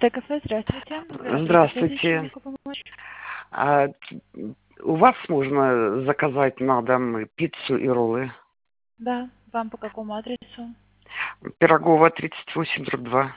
Кафе, здравствуйте. Чем Здравствуйте. могу помочь? А, у вас можно заказать на дом пиццу и роллы? Да, вам по какому адресу? Пирогова 38/2.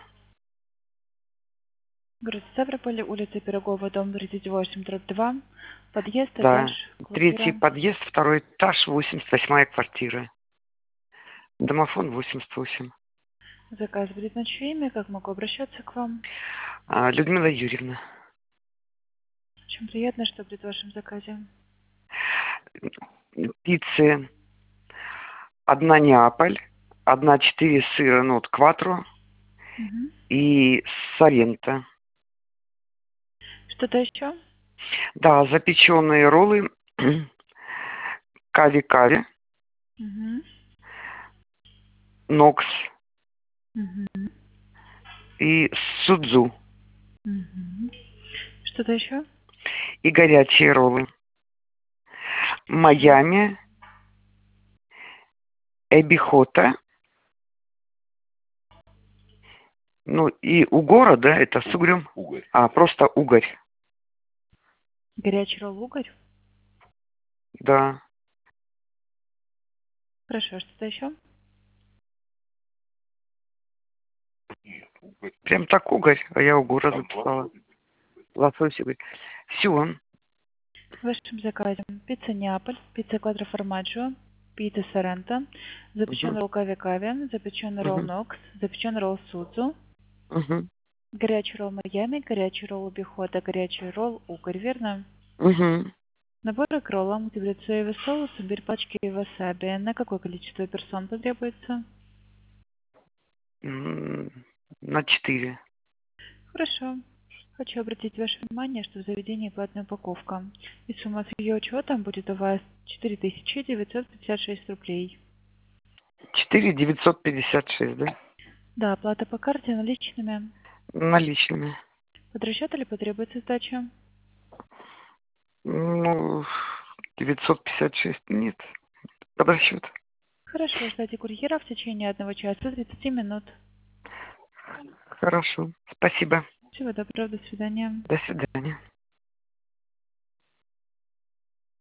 Город Ставрополь, улица Пирогова, дом 38/2, подъезд, этаж, Да. Третий квартира. подъезд, второй этаж, 88-я квартира. Домофон 88. Заказ будет на чье имя? Как могу обращаться к вам? Людмила Юрьевна. Очень приятно, что будет в вашем заказе. Пиццы. Одна Неаполь, одна 4 сыра нот кватро Мгм. и соренто. Что-то еще? Да, запеченные роллы кави-кави, Мгм. нокс Мгм. и судзу. Мгм. Что-то еще? И горячие роллы. Майами, Эбихота. Ну и у города это с угрем. Уголь. Просто угорь. Горячий ролл угорь? Да. Хорошо, что-то еще? Нет, уголь. Прям так угорь, а я у города Там записала. Лосось угорь. Все. В вашем заказе пицца Неаполь, пицца квадроформаджо, пицца Соренто, запеченный ролл кави-кави, запеченный ролл Угу. Нокс, запеченный ролл Судзу, Угу. горячий ролл Майами, горячий ролл Бихота, горячий ролл Угорь, верно? Угу. Наборы к роллам, где будет соевый соус, имбирь, пачки и васаби. На какое количество персон потребуется? На 4. Хорошо. Хочу обратить ваше внимание, что в заведении платная упаковка. И сумма с ее учетом будет у вас 4956 рублей. 4956, да? Да, оплата по карте наличными. Наличными. Под расчет или потребуется сдача? Ну, 956 нет. Под расчет. Хорошо, ждите курьера в течение 1 часа 30 минут. Хорошо. Спасибо. Всего доброго, до свидания. До свидания.